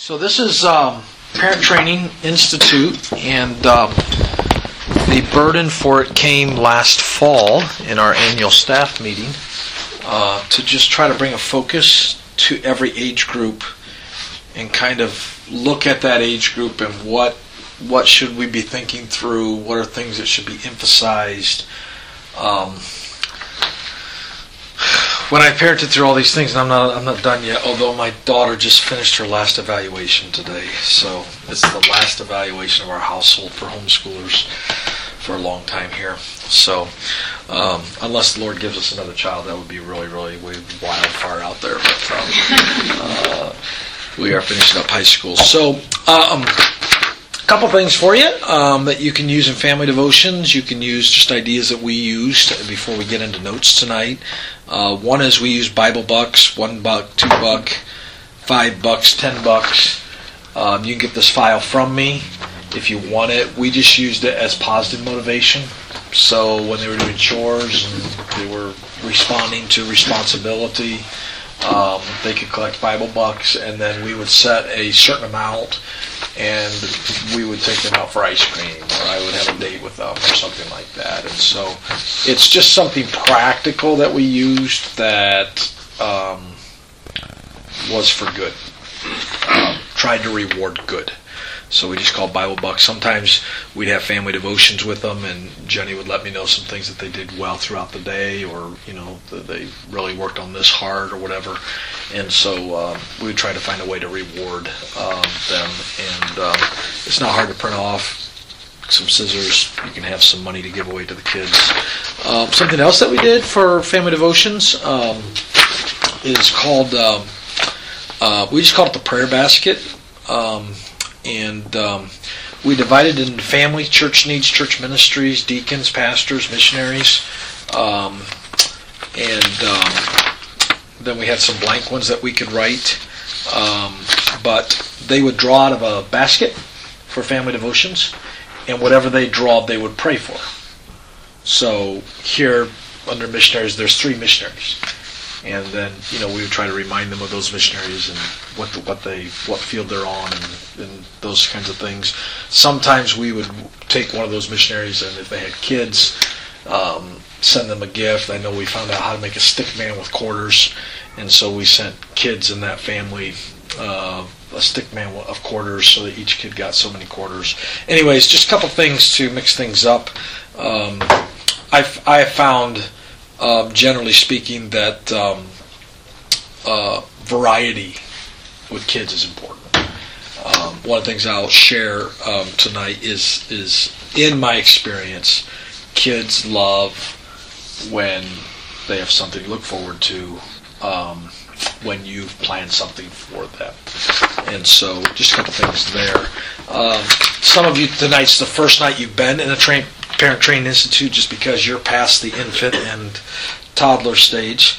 So this is Parent Training Institute, and the burden for it came last fall in our annual staff meeting to just try to bring a focus to every age group and kind of look at that age group and what should we be thinking through, what are things that should be emphasized. When I parented through all these things, and I'm not done yet, although my daughter just finished her last evaluation today, so it's the last evaluation of our household for homeschoolers for a long time here. So unless the Lord gives us another child, that would be really, really wildfire out there. But we are finishing up high school. So a couple things for you that you can use in family devotions. You can use just ideas that we used before we get into notes tonight. One is we use Bible bucks, $1, $2, $5, $10. You can get this file from me if you want it. We just used it as positive motivation. So when they were doing chores and they were responding to responsibility, they could collect Bible bucks, and then we would set a certain amount, and we would take them out for ice cream, or I would have a date with them, or something like that. And so it's just something practical that we used that was for good. Tried to reward good. So we just called Bible bucks. Sometimes we'd have family devotions with them, and Jenny would let me know some things that they did well throughout the day, or that they really worked on this hard or whatever. And so we would try to find a way to reward them. And it's not hard to print off. Some scissors. You can have some money to give away to the kids. Something else that we did for family devotions is called. We just called it the prayer basket. And we divided it into family, church needs, church ministries, deacons, pastors, missionaries, and then we had some blank ones that we could write. But they would draw out of a basket for family devotions, and whatever they draw, they would pray for. So here, under missionaries, there's 3 missionaries. And then, we would try to remind them of those missionaries and what field they're on and those kinds of things. Sometimes we would take one of those missionaries, and if they had kids, send them a gift. I know we found out how to make a stick man with quarters, and so we sent kids in that family a stick man of quarters, so that each kid got so many quarters. Anyways, just a couple things to mix things up. I have found, generally speaking, that variety with kids is important. One of the things I'll share tonight is in my experience, kids love when they have something to look forward to when you've planned something for them. And so just a couple things there. Some of you, tonight's the first night you've been in a Parent Training Institute, just because you're past the infant and toddler stage.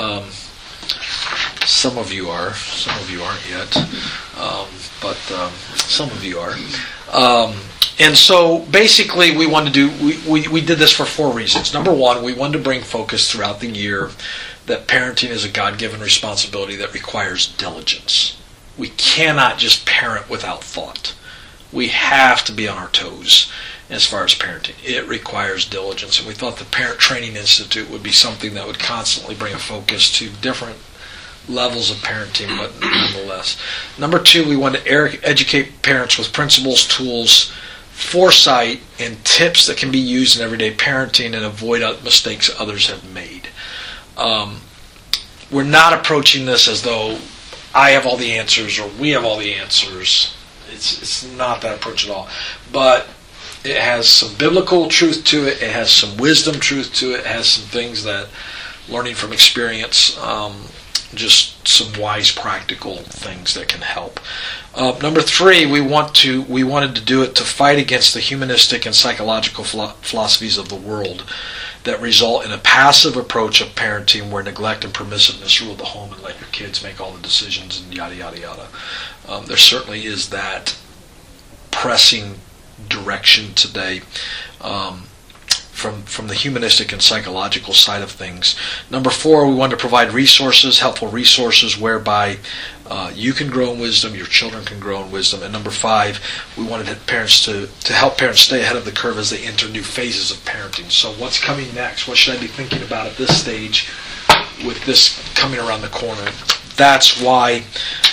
Some of you are. Some of you aren't yet. But some of you are. And so basically we wanted to do, we did this for 4 reasons. Number 1, we wanted to bring focus throughout the year that parenting is a God-given responsibility that requires diligence. We cannot just parent without thought. We have to be on our toes as far as parenting. It requires diligence, and we thought the Parent Training Institute would be something that would constantly bring a focus to different levels of parenting, but nonetheless. Number 2, we want to educate parents with principles, tools, foresight, and tips that can be used in everyday parenting and avoid mistakes others have made. We're not approaching this as though I have all the answers or we have all the answers. It's not that approach at all. But it has some biblical truth to it. It has some wisdom truth to it. It has some things that, learning from experience, just some wise, practical things that can help. Number 3, we wanted to do it to fight against the humanistic and psychological philosophies of the world that result in a passive approach of parenting where neglect and permissiveness rule the home and let your kids make all the decisions and yada, yada, yada. There certainly is that pressing direction today from the humanistic and psychological side of things. Number 4, we want to provide resources, helpful resources whereby You can grow in wisdom. Your children can grow in wisdom. And number 5, we wanted parents to help parents stay ahead of the curve as they enter new phases of parenting. So what's coming next? What should I be thinking about at this stage with this coming around the corner? That's why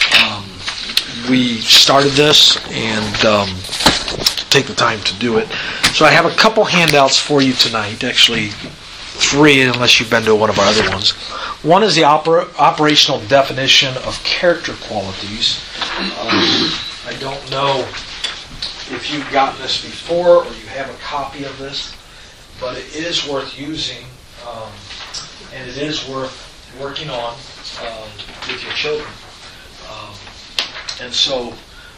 we started this and take the time to do it. So I have a couple handouts for you tonight. Actually, 3, unless you've been to one of our other ones. One is the operational definition of character qualities. I don't know if you've gotten this before or you have a copy of this, but it is worth using and it is worth working on with your children. And so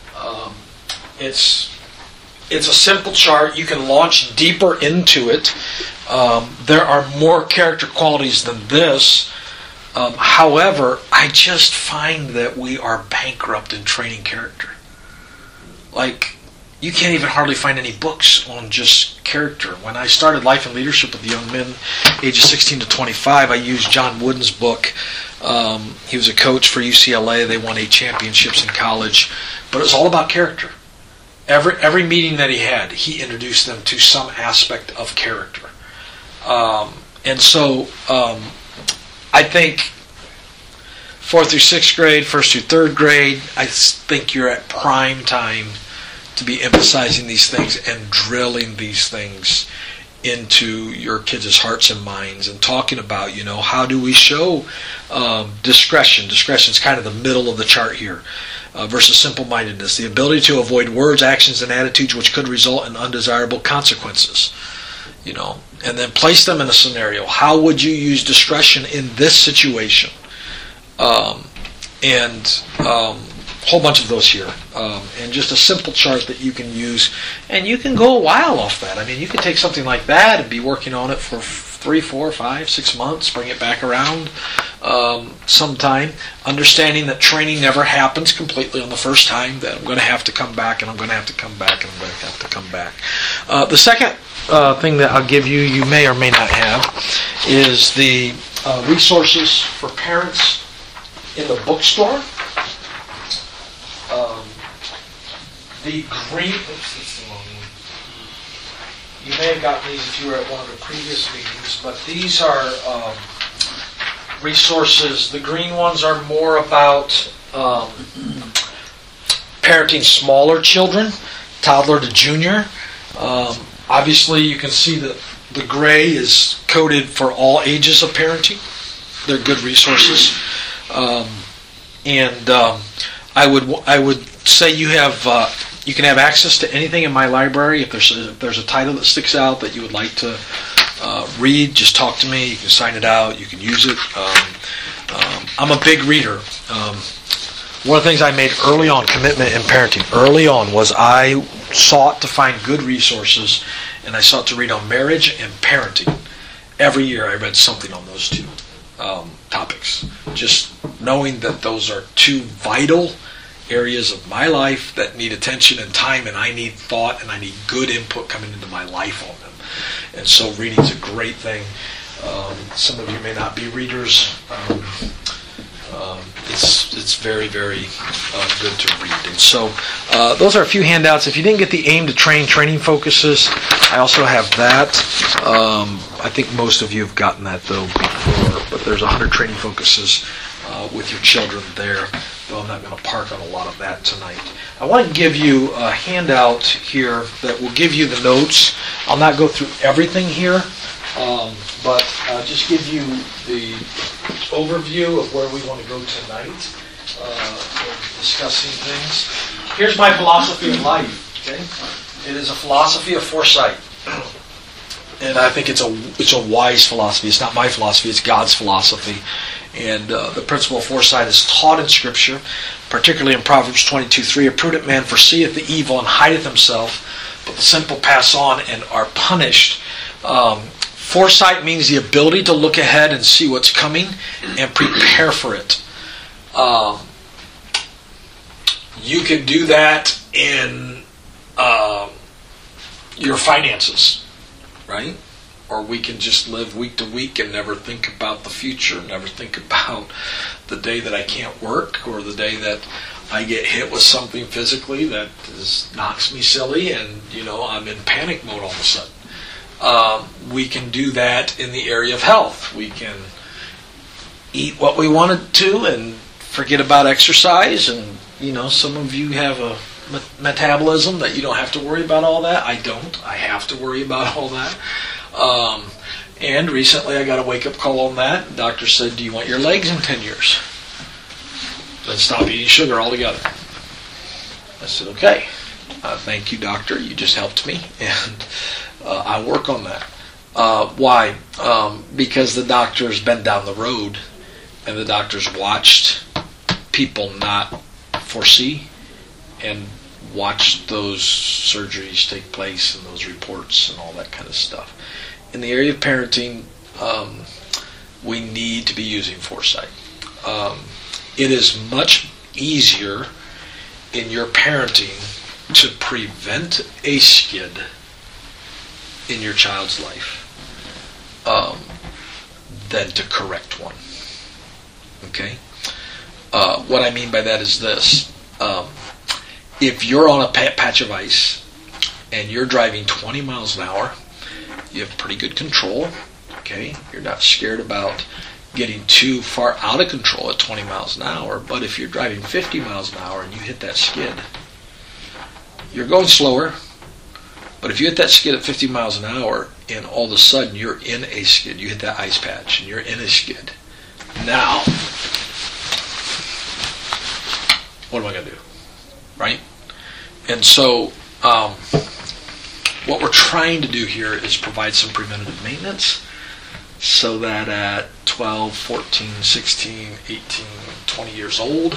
it's a simple chart. You can launch deeper into it. There are more character qualities than this. However, I just find that we are bankrupt in training character. Like, you can't even hardly find any books on just character. When I started Life and Leadership with the young men, ages 16 to 25, I used John Wooden's book. He was a coach for UCLA. They won 8 championships in college. But it was all about character. Every meeting that he had, he introduced them to some aspect of character. And so I think 4th through 6th grade, 1st through 3rd grade, I think you're at prime time to be emphasizing these things and drilling these things into your kids' hearts and minds and talking about, how do we show discretion. Discretion is kind of the middle of the chart here. Versus simple-mindedness, the ability to avoid words, actions, and attitudes which could result in undesirable consequences. And then place them in a scenario. How would you use discretion in this situation? And a whole bunch of those here. And just a simple chart that you can use. And you can go a while off that. I mean, you could take something like that and be working on it for 3, 4, 5, 6 months, bring it back around sometime, understanding that training never happens completely on the first time, that I'm going to have to come back, and I'm going to have to come back, and I'm going to have to come back. The second thing that I'll give you, you may or may not have, is the resources for parents in the bookstore. The green... You may have gotten these if you were at one of the previous meetings, but these are resources. The green ones are more about parenting smaller children, toddler to junior. Obviously, you can see that the gray is coded for all ages of parenting. They're good resources. I would say you can have access to anything in my library. If there's a title that sticks out that you would like to read, just talk to me. You can sign it out. You can use it. I'm a big reader. One of the things I made early on, commitment in parenting, early on, was I sought to find good resources, and I sought to read on marriage and parenting. Every year I read something on those two topics. Just knowing that those are two vital areas of my life that need attention and time, and I need thought and I need good input coming into my life on them. And so reading's a great thing. Some of you may not be readers. It's very, very good to read. And so those are a few handouts. If you didn't get the Aim to Train training focuses, I also have that. I think most of you have gotten that, though, before. But there's 100 training focuses with your children there, though I'm not going to park on a lot of that tonight. I want to give you a handout here that will give you the notes. I'll not go through everything here, but I'll just give you the overview of where we want to go tonight in discussing things. Here's my philosophy of life. Okay, it is a philosophy of foresight, and I think it's a wise philosophy. It's not my philosophy; it's God's philosophy. And the principle of foresight is taught in Scripture, particularly in Proverbs 22:3. A prudent man foreseeth the evil and hideth himself, but the simple pass on and are punished. Foresight means the ability to look ahead and see what's coming and prepare for it. You can do that in your finances, right? or we can just live week to week and never think about the future, never think about the day that I can't work or the day that I get hit with something physically that knocks me silly and, I'm in panic mode all of a sudden. We can do that in the area of health. We can eat what we wanted to and forget about exercise. And, some of you have a metabolism that you don't have to worry about all that. I don't. I have to worry about all that. And recently I got a wake-up call on that. The doctor said, do you want your legs in 10 years? Then stop eating sugar altogether. I said, okay. Thank you, doctor. You just helped me. And I work on that. Why? Because the doctor's been down the road and the doctor's watched people not foresee and watch those surgeries take place and those reports and all that kind of stuff. In the area of parenting, we need to be using foresight. It is much easier in your parenting to prevent a skid in your child's life than to correct one. Okay? What I mean by that is this. If you're on a patch of ice and you're driving 20 miles an hour, you have pretty good control. Okay? You're not scared about getting too far out of control at 20 miles an hour. But if you're driving 50 miles an hour and you hit that skid, you're going slower. But if you hit that skid at 50 miles an hour and all of a sudden you're in a skid, you hit that ice patch and you're in a skid. Now, what am I going to do? Right? And so, what we're trying to do here is provide some preventative maintenance so that at 12, 14, 16, 18, 20 years old,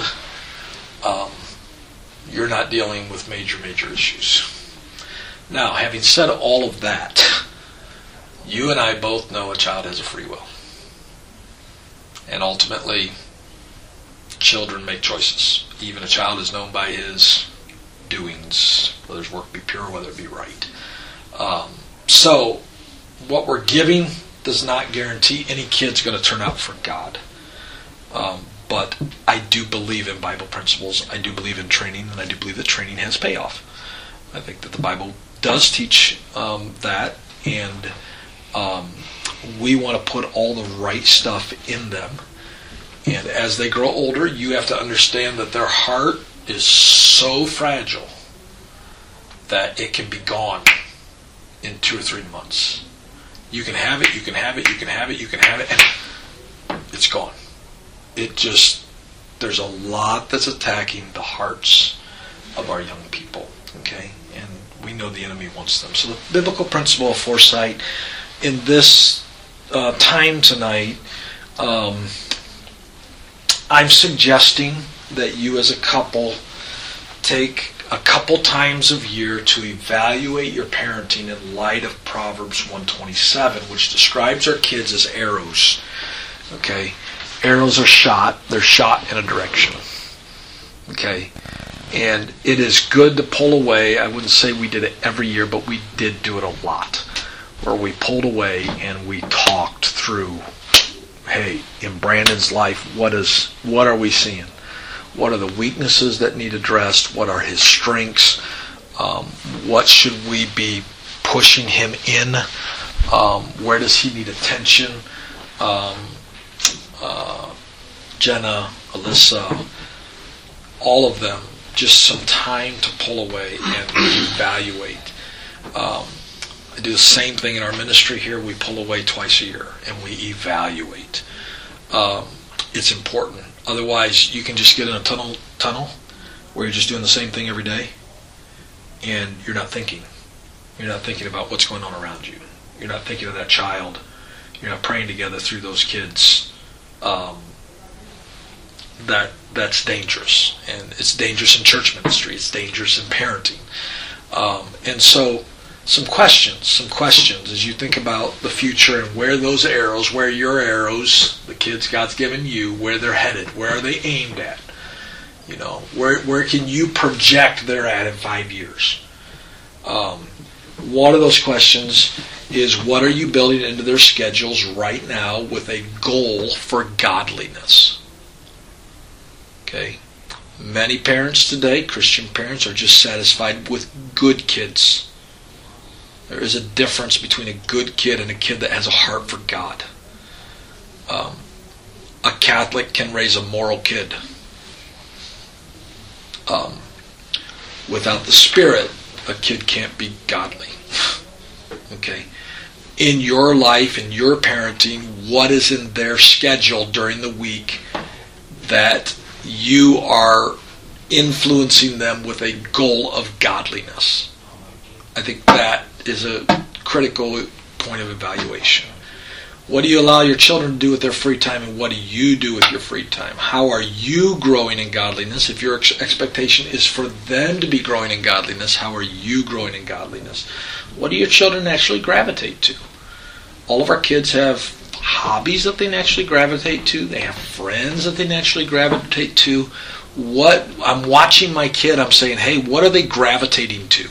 you're not dealing with major issues. Now, having said all of that, you and I both know a child has a free will. And ultimately, children make choices. Even a child is known by his doings, whether his work be pure, whether it be right. So, what we're giving does not guarantee any kid's going to turn out for God. But I do believe in Bible principles. I do believe in training, and I do believe that training has payoff. I think that the Bible does teach that, and we want to put all the right stuff in them. And as they grow older, you have to understand that their heart is so fragile that it can be gone in 2 or 3 months. You can have it, you can have it, you can have it, you can have it, and it's gone. There's a lot that's attacking the hearts of our young people, okay? And we know the enemy wants them. So the biblical principle of foresight in this time tonight, I'm suggesting that you as a couple take a couple times a year to evaluate your parenting in light of Proverbs 127, which describes our kids as arrows. Okay? Arrows are shot. They're shot in a direction. Okay? And it is good to pull away. I wouldn't say we did it every year, but we did do it a lot. Where we pulled away and we talked through, hey, in Brandon's life, what are we seeing? What are the weaknesses that need addressed? What are his strengths? What should we be pushing him in? Where does he need attention? Jenna, Alyssa, all of them, just some time to pull away and evaluate. I do the same thing in our ministry here. We pull away twice a year and we evaluate. It's important. Otherwise, you can just get in a tunnel where you're just doing the same thing every day and you're not thinking. You're not thinking about what's going on around you. You're not thinking of that child. You're not praying together through those kids. That's dangerous. And it's dangerous in church ministry. It's dangerous in parenting. And so, some questions as you think about the future and where those arrows, where your arrows, the kids God's given you, where they're headed, where are they aimed at? You know, where can you project they're at in 5 years? One of those questions is what are you building into their schedules right now with a goal for godliness? Okay. Many parents today, Christian parents, are just satisfied with good kids. There is a difference between a good kid and a kid that has a heart for God. A Catholic can raise a moral kid. Without the Spirit, a kid can't be godly. Okay? In your life, in your parenting, what is in their schedule during the week that you are influencing them with a goal of godliness? I think that is a critical point of evaluation. What do you allow your children to do with their free time, and what do you do with your free time? How are you growing in godliness? If your expectation is for them to be growing in godliness, how are you growing in godliness? What do your children naturally gravitate to? All of our kids have hobbies that they naturally gravitate to. They have friends that they naturally gravitate to. What I'm watching my kid, I'm saying, hey, what are they gravitating to?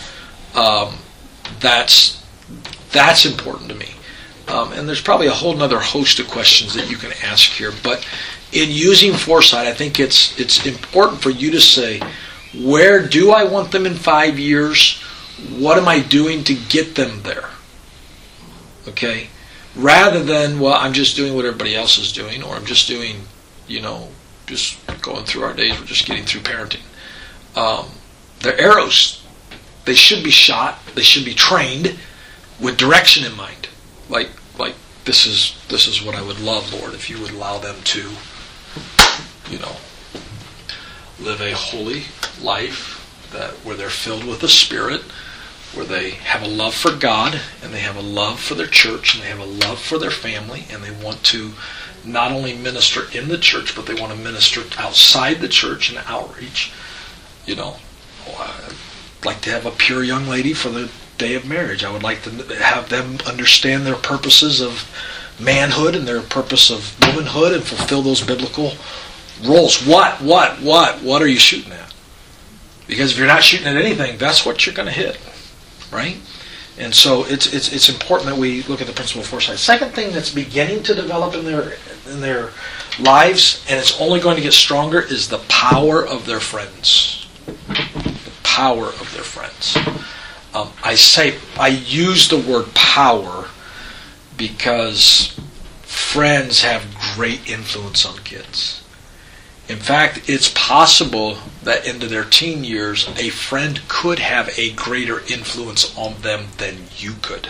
That's important to me. And there's probably a whole other host of questions that you can ask here. But in using foresight, I think it's important for you to say, where do I want them in 5 years? What am I doing to get them there? Okay? Rather than, well, I'm just doing what everybody else is doing, or I'm just doing, just going through our days, we're just getting through parenting. They're arrows. They should be shot. They should be trained with direction in mind. Like this is what I would love, Lord, if you would allow them to, live a holy life where they're filled with the Spirit, where they have a love for God, and they have a love for their church, and they have a love for their family, and they want to not only minister in the church, but they want to minister outside the church and outreach. I'd like to have a pure young lady for the day of marriage. I would like to have them understand their purposes of manhood and their purpose of womanhood and fulfill those biblical roles. What are you shooting at? Because if you're not shooting at anything, that's what you're going to hit, right? And so it's important that we look at the principle of foresight. Second thing that's beginning to develop in their lives, and it's only going to get stronger, is the power of their friends. The power of their friends. I use the word power because friends have great influence on kids. In fact, it's possible that into their teen years, a friend could have a greater influence on them than you could.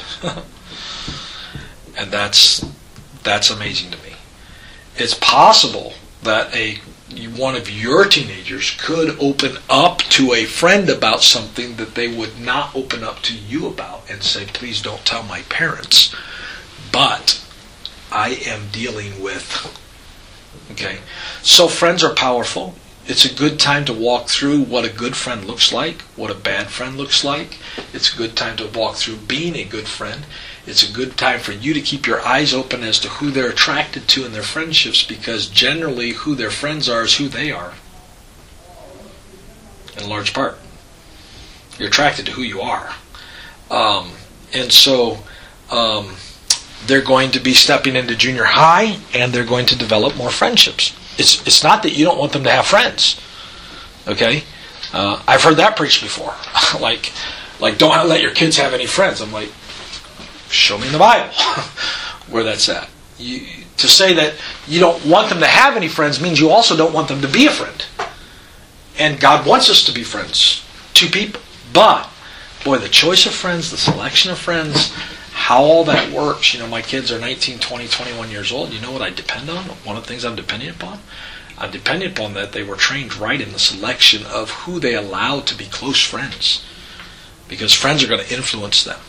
And that's amazing to me. It's possible that one of your teenagers could open up to a friend about something that they would not open up to you about and say, please don't tell my parents. But I am dealing with... Okay, so friends are powerful. It's a good time to walk through what a good friend looks like, what a bad friend looks like. It's a good time to walk through being a good friend. It's a good time for you to keep your eyes open as to who they're attracted to in their friendships, because generally who their friends are is who they are. In large part. You're attracted to who you are. And so... they're going to be stepping into junior high, and they're going to develop more friendships. It's not that you don't want them to have friends. Okay? I've heard that preached before. like don't let your kids have any friends. I'm like, show me in the Bible where that's at. To say that you don't want them to have any friends means you also don't want them to be a friend. And God wants us to be friends to people. But, boy, the choice of friends, the selection of friends... how all that works, my kids are 19, 20, 21 years old. You know what I depend on? One of the things I'm depending upon? I'm depending upon that they were trained right in the selection of who they allow to be close friends. Because friends are going to influence them.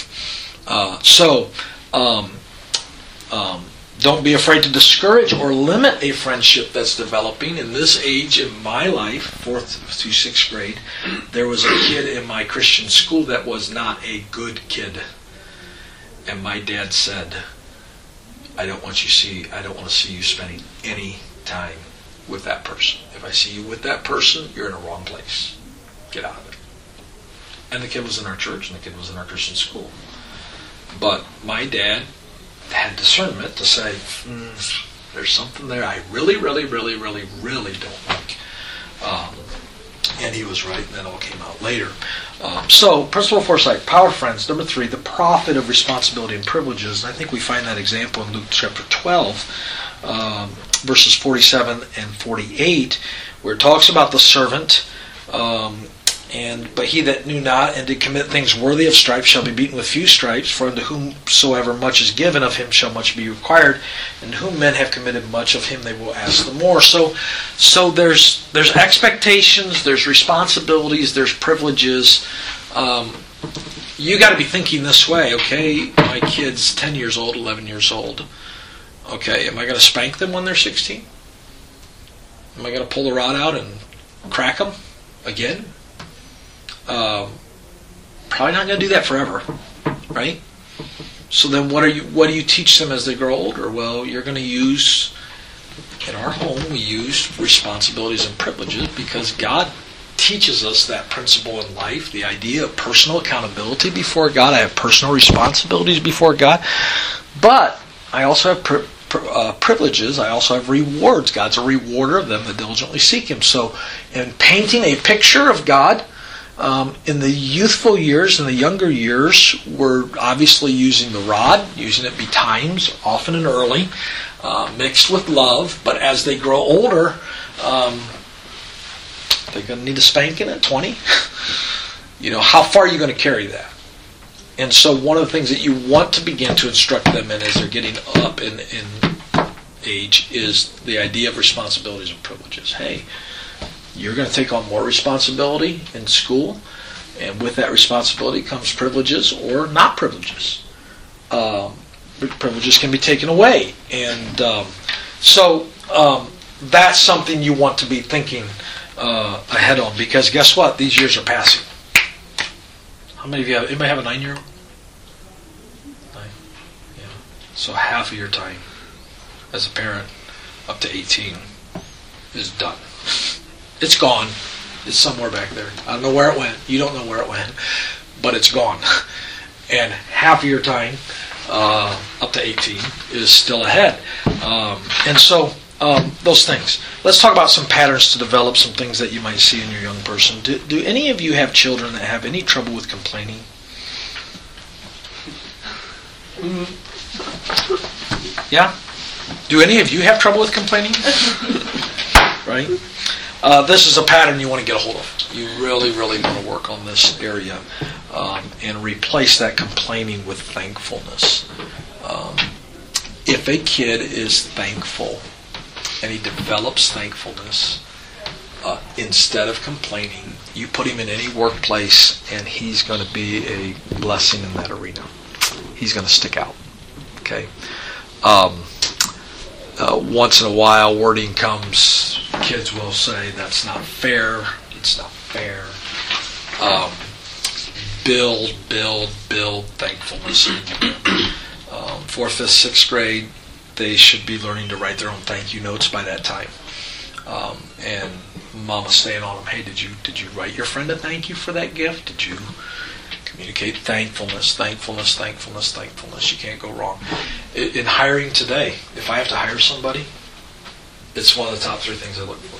Don't be afraid to discourage or limit a friendship that's developing. In this age, in my life, 4th through 6th grade, there was a kid in my Christian school that was not a good kid. And my dad said, I don't want to see you spending any time with that person. If I see you with that person, you're in a wrong place. Get out of it. And the kid was in our church, and the kid was in our Christian school. But my dad had discernment to say, there's something there I really, really, really, really, really don't like. And he was right, and that all came out later. So, principle of foresight, power friends. Number 3, the profit of responsibility and privileges. And I think we find that example in Luke chapter 12, verses 47 and 48, where it talks about the servant. But he that knew not and did commit things worthy of stripes shall be beaten with few stripes. For unto whomsoever much is given, of him shall much be required. And to whom men have committed much, of him they will ask the more. So there's expectations, there's responsibilities, there's privileges. You got to be thinking this way. Okay, my kid's 10 years old, 11 years old. Okay, am I going to spank them when they're 16? Am I going to pull the rod out and crack them again? Probably not going to do that forever, right? So then what do you teach them as they grow older? Well, you're going to use, in our home, we use responsibilities and privileges because God teaches us that principle in life, the idea of personal accountability before God. I have personal responsibilities before God, but I also have privileges. I also have rewards. God's a rewarder of them that diligently seek Him. So in painting a picture of God, in the youthful years and the younger years, we're obviously using the rod, using it betimes, often and early, mixed with love. But as they grow older, they're going to need a spanking at 20. How far are you going to carry that? And so one of the things that you want to begin to instruct them in as they're getting up in age is the idea of responsibilities and privileges. Hey, you're going to take on more responsibility in school, and with that responsibility comes privileges or not privileges. Privileges can be taken away. And so that's something you want to be thinking ahead on, because guess what? These years are passing. How many of you have? Anybody have a 9-year-old? 9? Yeah. So half of your time as a parent up to 18 is done. It's gone. It's somewhere back there. I don't know where it went. You don't know where it went, but it's gone. And half of your time up to 18 is still ahead. And so those things. Let's talk about some patterns to develop some things that you might see in your young person. Do any of you have children that have any trouble with complaining? Yeah? Do any of you have trouble with complaining? Right? This is a pattern you want to get a hold of. You really, really want to work on this area and replace that complaining with thankfulness. If a kid is thankful and he develops thankfulness instead of complaining, you put him in any workplace and he's going to be a blessing in that arena. He's going to stick out. Okay. Once in a while, wording comes. Kids will say, "That's not fair. It's not fair." Build thankfulness. 4th, 5th, 6th grade, they should be learning to write their own thank you notes by that time. And Mama's staying on them. Hey, did you write your friend a thank you for that gift? Did you communicate thankfulness? You can't go wrong. In hiring today, if I have to hire somebody, it's one of the top 3 things I look for.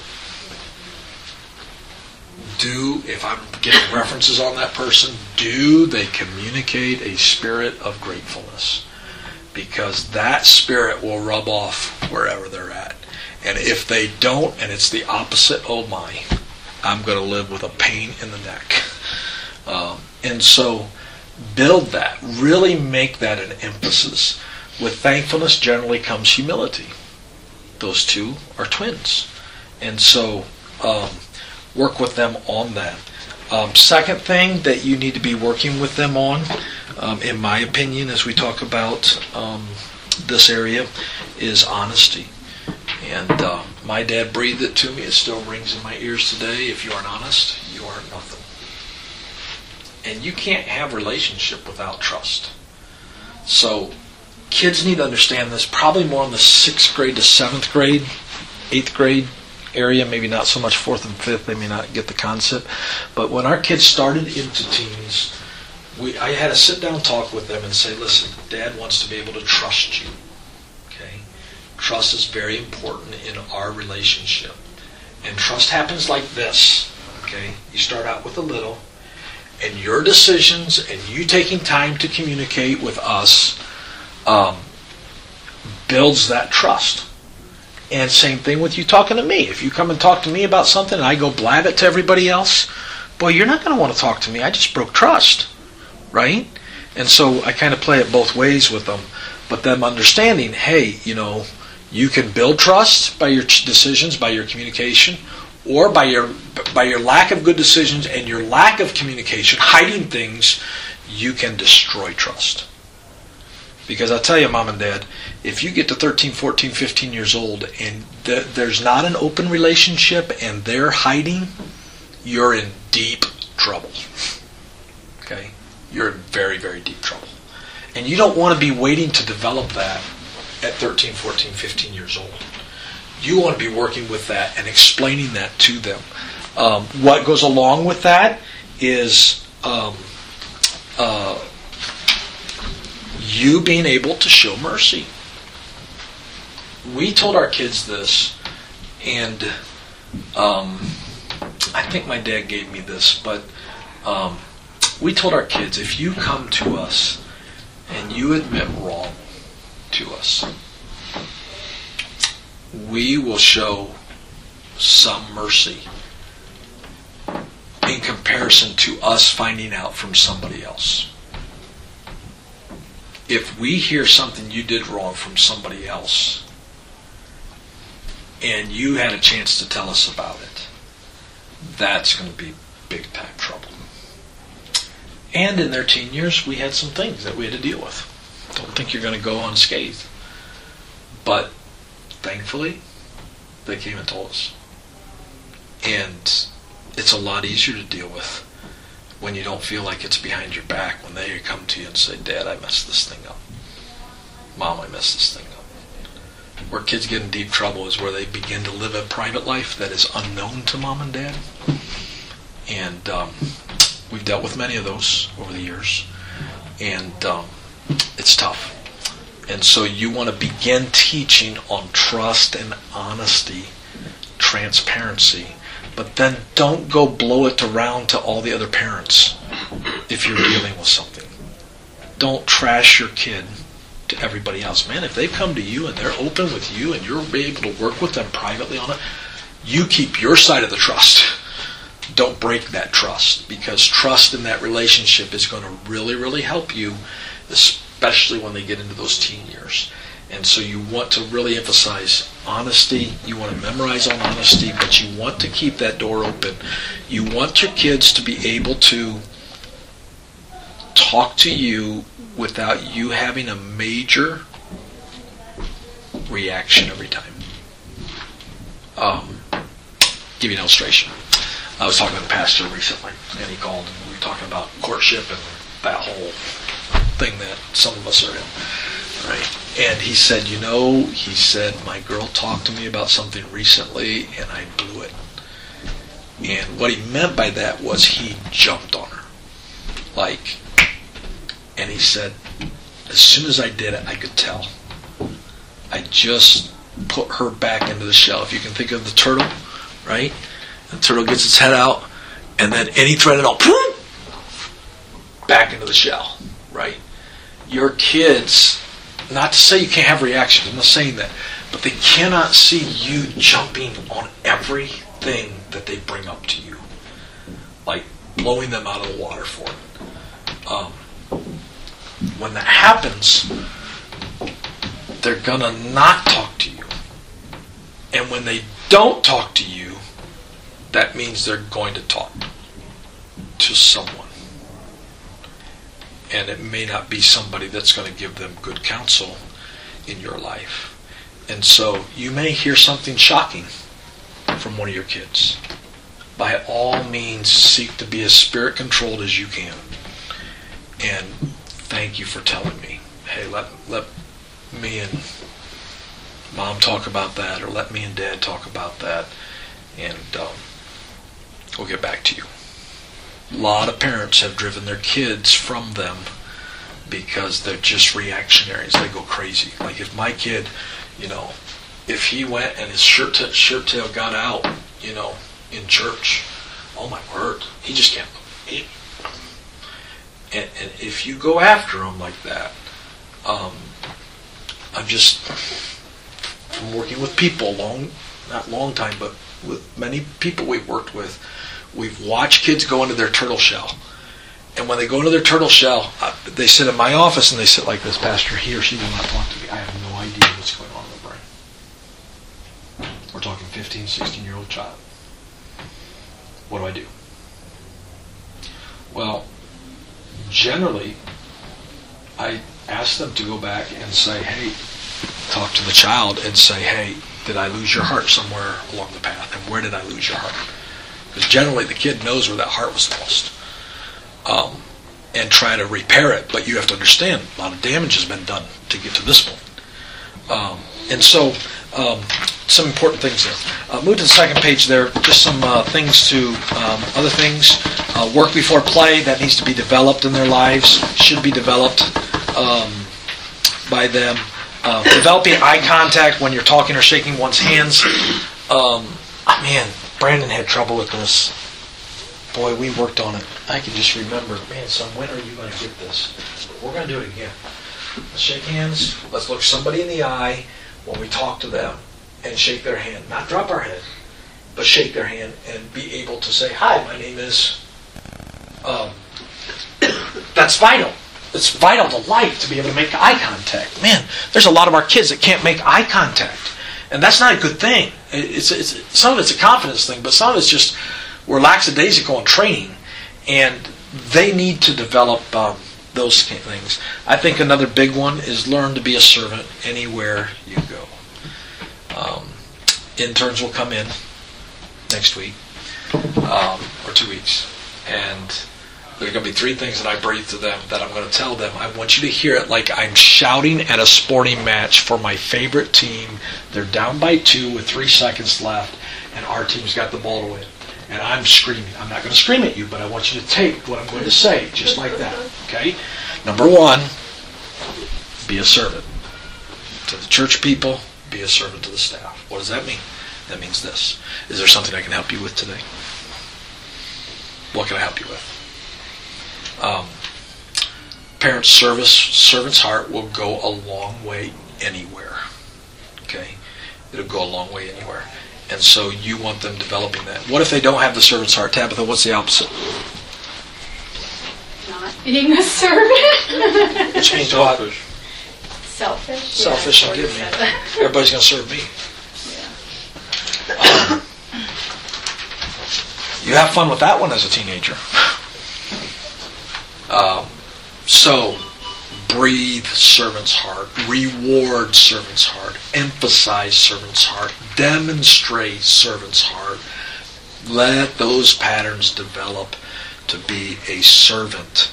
If I'm getting references on that person, do they communicate a spirit of gratefulness? Because that spirit will rub off wherever they're at. And if they don't, and it's the opposite, oh my, I'm going to live with a pain in the neck. And so build that. Really make that an emphasis. With thankfulness generally comes humility. Those two are twins. And so work with them on that. Second thing that you need to be working with them on, in my opinion, as we talk about this area, is honesty. And my dad breathed it to me. It still rings in my ears today. If you aren't honest, you are nothing. And you can't have a relationship without trust. So kids need to understand this probably more in the 6th grade to 7th grade, 8th grade area, maybe not so much 4th and 5th. They may not get the concept. But when our kids started into teens, I had a sit-down talk with them and say, listen, Dad wants to be able to trust you. Okay? Trust is very important in our relationship. And trust happens like this. Okay? You start out with a little, and your decisions and you taking time to communicate with us builds that trust. And same thing with you talking to me. If you come and talk to me about something and I go blab it to everybody else, boy, you're not going to want to talk to me. I just broke trust. Right? And so I kind of play it both ways with them. But them understanding, hey, you can build trust by your decisions, by your communication, or by your lack of good decisions and your lack of communication, hiding things, you can destroy trust. Because I'll tell you, Mom and Dad, if you get to 13, 14, 15 years old and there's not an open relationship and they're hiding, you're in deep trouble. Okay? You're in very, very deep trouble. And you don't want to be waiting to develop that at 13, 14, 15 years old. You want to be working with that and explaining that to them. What goes along with that is you being able to show mercy. We told our kids this, and I think my dad gave me this, but we told our kids, if you come to us and you admit wrong to us, we will show some mercy in comparison to us finding out from somebody else. If we hear something you did wrong from somebody else and you had a chance to tell us about it, that's going to be big time trouble. And in their teen years, we had some things that we had to deal with. Don't think you're going to go unscathed. But thankfully, they came and told us. And it's a lot easier to deal with when you don't feel like it's behind your back, when they come to you and say, Dad, I messed this thing up. Mom, I messed this thing up. Where kids get in deep trouble is where they begin to live a private life that is unknown to Mom and Dad. And we've dealt with many of those over the years. And it's tough. And so you want to begin teaching on trust and honesty, transparency. But then don't go blow it around to all the other parents if you're dealing with something. Don't trash your kid to everybody else. Man, if they've come to you and they're open with you and you're able to work with them privately on it, you keep your side of the trust. Don't break that trust, because trust in that relationship is going to really, really help you, especially when they get into those teen years. And so you want to really emphasize honesty. You want to memorize on honesty, but you want to keep that door open. You want your kids to be able to talk to you without you having a major reaction every time. Give you an illustration. I was talking to a pastor recently, and he called, and we were talking about courtship and that whole thing that some of us are in, right? And he said, my girl talked to me about something recently, and I blew it. And what he meant by that was he jumped on her. And he said, as soon as I did it, I could tell. I just put her back into the shell. If you can think of the turtle, right? The turtle gets its head out, and then any threat at all, back into the shell, right? Your kids, not to say you can't have reactions, I'm not saying that, but they cannot see you jumping on everything that they bring up to you, like blowing them out of the water for it. When that happens, they're gonna not talk to you. And when they don't talk to you, that means they're going to talk to someone. And it may not be somebody that's going to give them good counsel in your life. And so you may hear something shocking from one of your kids. By all means, seek to be as spirit-controlled as you can. And thank you for telling me. Hey, let me and Mom talk about that, or let me and Dad talk about that, and we'll get back to you. A lot of parents have driven their kids from them because they're just reactionaries. They go crazy. Like if my kid, if he went and his shirt tail got out, in church, oh my word, he just can't. And if you go after him like that, I'm working with people not long time, but with many people we've worked with. We've watched kids go into their turtle shell. And when they go into their turtle shell, they sit in my office and they sit like this, Pastor, he or she will not talk to me. I have no idea what's going on in the brain. We're talking 15, 16-year-old child. What do I do? Well, generally, I ask them to go back and say, hey, talk to the child and say, hey, did I lose your heart somewhere along the path? And where did I lose your heart? Because generally the kid knows where that heart was lost. And try to repair it. But you have to understand, a lot of damage has been done to get to this point. Some important things there. Move to the second page there. Just some things to, other things. Work before play, that needs to be developed in their lives. Should be developed by them. Developing eye contact when you're talking or shaking one's hands. Man, Brandon had trouble with this. Boy, we worked on it. I can just remember, man, son, when are you going to get this? We're going to do it again. Let's shake hands. Let's look somebody in the eye when we talk to them and shake their hand. Not drop our head, but shake their hand and be able to say, hi, my name is... That's vital. It's vital to life to be able to make eye contact. Man, there's a lot of our kids that can't make eye contact. And that's not a good thing. Some of it's a confidence thing, but some of it's just we're lackadaisical in training. And they need to develop those things. I think another big one is learn to be a servant anywhere you go. Interns will come in next week or 2 weeks. And there are going to be 3 things that I breathe to them that I'm going to tell them. I want you to hear it like I'm shouting at a sporting match for my favorite team. They're down by 2 with 3 seconds left, and our team's got the ball to win. And I'm screaming. I'm not going to scream at you, but I want you to take what I'm going to say, just like that. Okay? Number 1, be a servant. To the church people, be a servant to the staff. What does that mean? That means this. Is there something I can help you with today? What can I help you with? Parent service, servant's heart will go a long way anywhere. Okay? It'll go a long way anywhere. And so you want them developing that. What if they don't have the servant's heart? Tabitha, what's the opposite? Not being a servant. Which means what? Selfish. Selfish and give me. Everybody's going to serve me. Yeah. You have fun with that one as a teenager. So, breathe servant's heart, reward servant's heart, emphasize servant's heart, demonstrate servant's heart. Let those patterns develop to be a servant.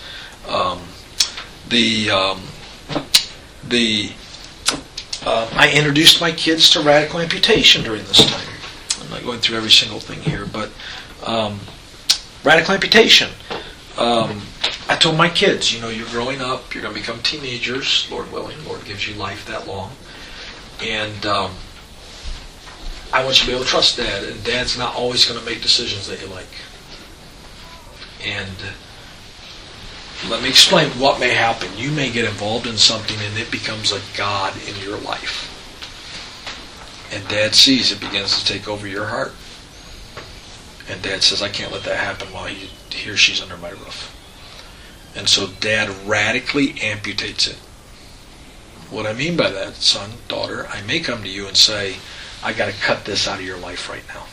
I introduced my kids to radical amputation during this time. I'm not going through every single thing here, but radical amputation. I told my kids, you're growing up, you're going to become teenagers, Lord willing. Lord gives you life that long. And I want you to be able to trust Dad. And Dad's not always going to make decisions that you like. And let me explain what may happen. You may get involved in something and it becomes a god in your life. And Dad sees it begins to take over your heart. And Dad says, I can't let that happen while he or she's under my roof. And so Dad radically amputates it. What I mean by that, son, daughter, I may come to you and say, I got to cut this out of your life right now.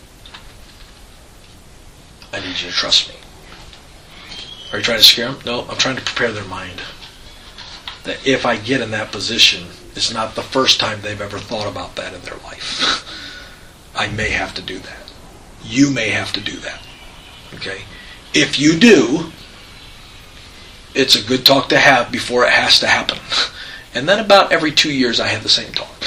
I need you to trust me. Are you trying to scare them? No, I'm trying to prepare their mind. That if I get in that position, it's not the first time they've ever thought about that in their life. I may have to do that. You may have to do that. Okay? If you do, it's a good talk to have before it has to happen. And then about every 2 years I have the same talk.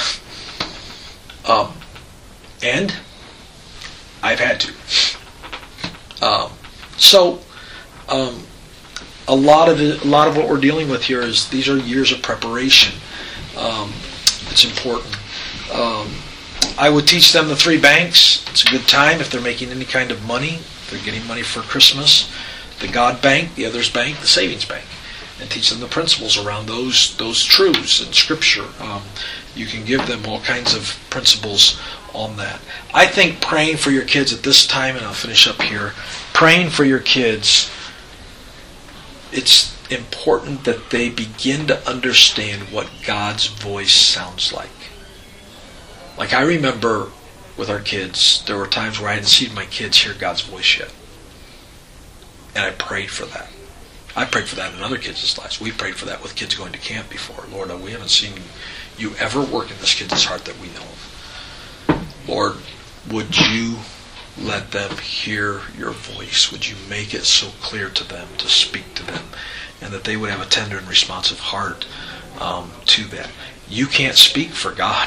And I've had to. So A lot of what we're dealing with here is these are years of preparation. It's important. I would teach them the 3 banks. It's a good time if they're making any kind of money. If they're getting money for Christmas. The God bank, the others bank, the savings bank. And teach them the principles around those truths in Scripture. You can give them all kinds of principles on that. I think praying for your kids at this time, and I'll finish up here, praying for your kids, it's important that they begin to understand what God's voice sounds like. Like I remember with our kids, there were times where I hadn't seen my kids hear God's voice yet. And I prayed for that. I prayed for that in other kids' lives. We prayed for that with kids going to camp before. Lord, we haven't seen you ever work in this kid's heart that we know of. Lord, would you let them hear your voice? Would you make it so clear to them to speak to them, and that they would have a tender and responsive heart to that? You can't speak for God.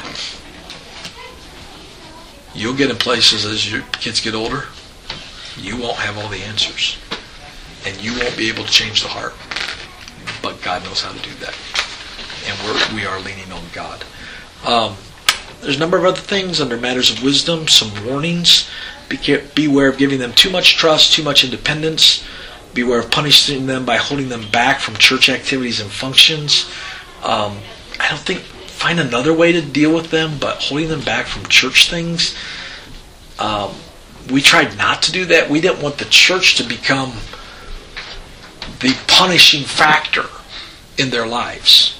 You'll get in places as your kids get older, you won't have all the answers. And you won't be able to change the heart. But God knows how to do that. And we are leaning on God. There's a number of other things under matters of wisdom, some warnings. Beware of giving them too much trust, too much independence. Beware of punishing them by holding them back from church activities and functions. Find another way to deal with them, but holding them back from church things. We tried not to do that. We didn't want the church to become the punishing factor in their lives.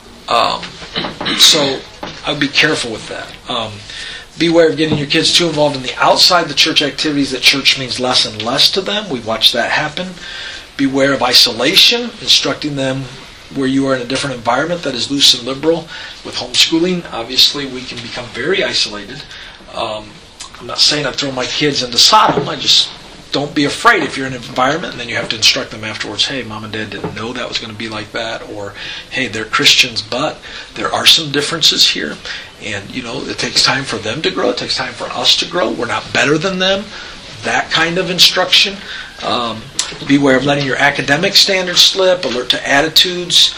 So I would be careful with that. Beware of getting your kids too involved in the outside the church activities that church means less and less to them. We've watched that happen. Beware of isolation, instructing them where you are in a different environment that is loose and liberal. With homeschooling, obviously we can become very isolated. I'm not saying I throw my kids into Sodom. I just don't be afraid if you're in an environment and then you have to instruct them afterwards, hey, mom and dad didn't know that was going to be like that, or hey, they're Christians, but there are some differences here, and it takes time for them to grow, it takes time for us to grow, we're not better than them, that kind of instruction. Beware of letting your academic standards slip, alert to attitudes.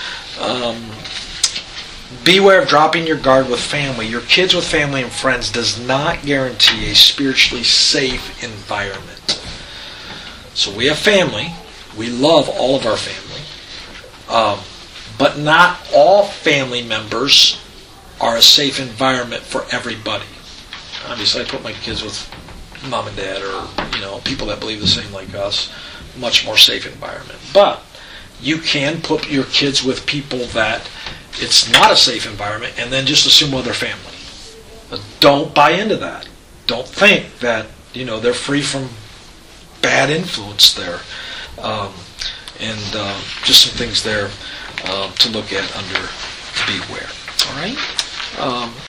Beware of dropping your guard with family. Your kids with family and friends does not guarantee a spiritually safe environment. So we have family. We love all of our family. But not all family members are a safe environment for everybody. Obviously, I put my kids with mom and dad or people that believe the same like us. Much more safe environment. But you can put your kids with people that it's not a safe environment and then just assume, well, they're family. But don't buy into that. Don't think that they're free from bad influence there. Just some things there to look at under beware. All right?